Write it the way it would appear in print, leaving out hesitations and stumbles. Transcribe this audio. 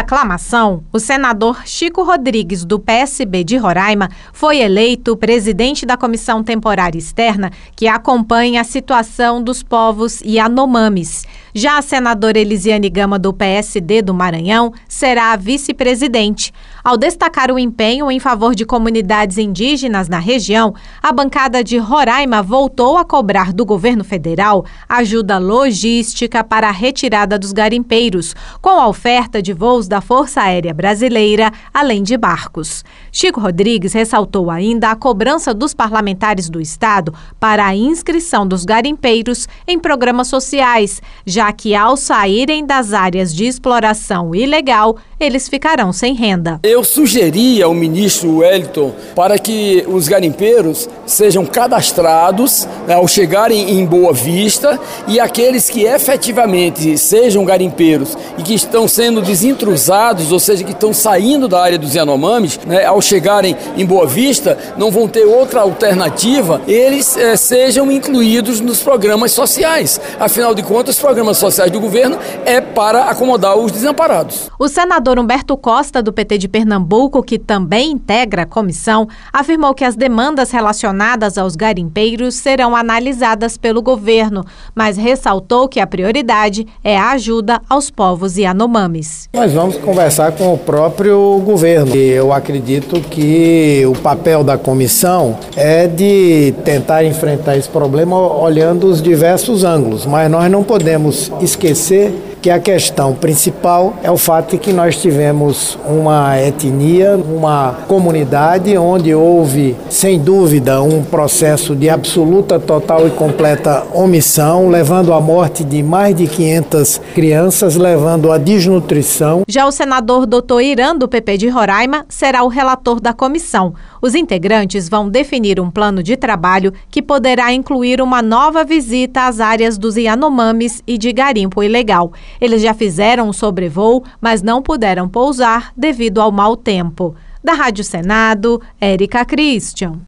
aclamação, o senador Chico Rodrigues, do PSB de Roraima, foi eleito presidente da Comissão Temporária Externa que acompanha a situação dos povos Yanomamis. Já a senadora Elisiane Gama, do PSD do Maranhão, será a vice-presidente. Ao destacar o empenho em favor de comunidades indígenas na região, a bancada de Roraima voltou a cobrar do governo federal ajuda logística para a retirada dos garimpeiros, com a oferta de voos da Força Aérea Brasileira, além de barcos. Chico Rodrigues ressaltou ainda a cobrança dos parlamentares do estado para a inscrição dos garimpeiros em programas sociais, já que ao saírem das áreas de exploração ilegal, eles ficarão sem renda. Eu sugeri ao ministro Wellington para que os garimpeiros sejam cadastrados ao chegarem em Boa Vista, e aqueles que efetivamente sejam garimpeiros e que estão sendo desintrusados, ou seja, que estão saindo da área dos Yanomamis, ao chegarem em Boa Vista, não vão ter outra alternativa, eles sejam incluídos nos programas sociais. Afinal de contas, os programas sociais do governo é para acomodar os desamparados. O senador Humberto Costa, do PT de Pernambuco, que também integra a comissão, afirmou que as demandas relacionadas aos garimpeiros serão analisadas pelo governo, mas ressaltou que a prioridade é a ajuda aos povos Yanomamis. Nós vamos conversar com o próprio governo. Eu acredito que o papel da comissão é de tentar enfrentar esse problema olhando os diversos ângulos, mas nós não podemos esquecer que a questão principal é o fato de que nós tivemos uma etnia, uma comunidade onde houve, sem dúvida, um processo de absoluta, total e completa omissão, levando à morte de mais de 500 crianças, levando à desnutrição. Já o senador Dr. Irã, do PP de Roraima, será o relator da comissão. Os integrantes vão definir um plano de trabalho que poderá incluir uma nova visita às áreas dos Yanomamis e de garimpo ilegal. Eles já fizeram um sobrevoo, mas não puderam pousar devido ao mau tempo. Da Rádio Senado, Érica Christian.